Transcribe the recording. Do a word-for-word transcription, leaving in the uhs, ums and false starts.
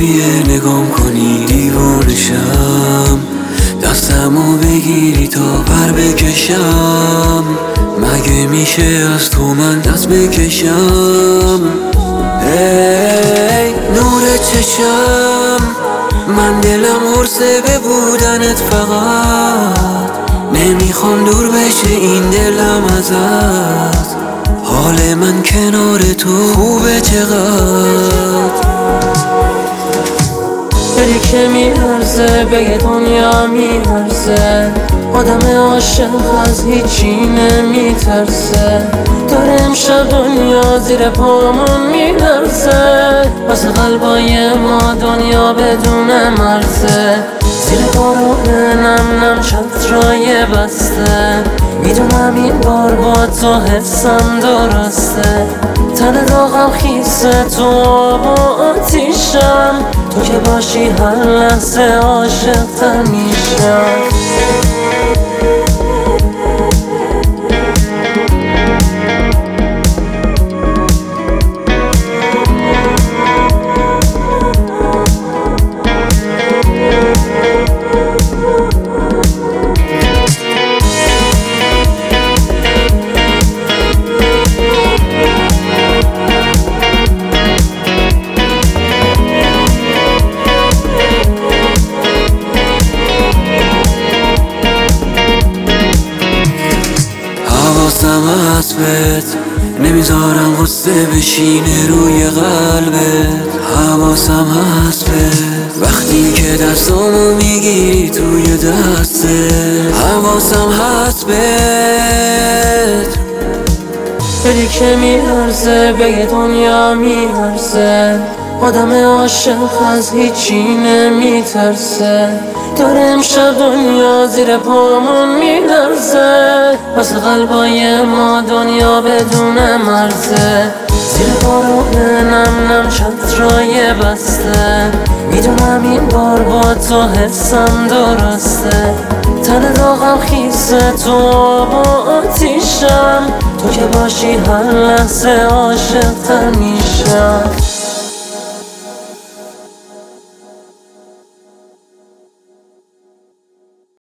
کافیه نگام کنی دیوانشم، دستمو بگیری تا پر بکشم. مگه میشه از تو من دست بکشم؟ ای نور چشم، من دلم حرصه به بودنت فقط. نمیخوام دور بشه این دلم ازت، حال من کنار تو خوبه چقدر. دلی که میلرزه به دنیا میلرزه، آدم عاشق از هیچی نمیترسه. داره امشب دنیا زیر پامون میلرزه، واسه قلبای ما دنیا بدون مرزه. زیر بارون نم نم چترای بسته، میدونم این بار با تو حسم درسته. تن داغم خیسه تو آب و آتیشم، تو که باشی هر لحظه عاشق تر میشم. حواسم هست بهت، نمیذارم غصه بشینه روی قلبت. حواسم هست بهت وقتی که دستامو میگیری توی دستت. حواسم هست بهت دلی که میلرزه به دنیا میلرزه، آدم عاشق از هیچی نمیترسه. داره امشب دنیا زیر پامون میلرزه، واسه قلبای ما دنیا بدون مرزه. زیر بارون نم نم چترای بسته، میدونم این بار با تو حسم درسته. تن داغم خیسه تو آب و آتیشم، تو که باشی هر لحظه عاشق تر میشم.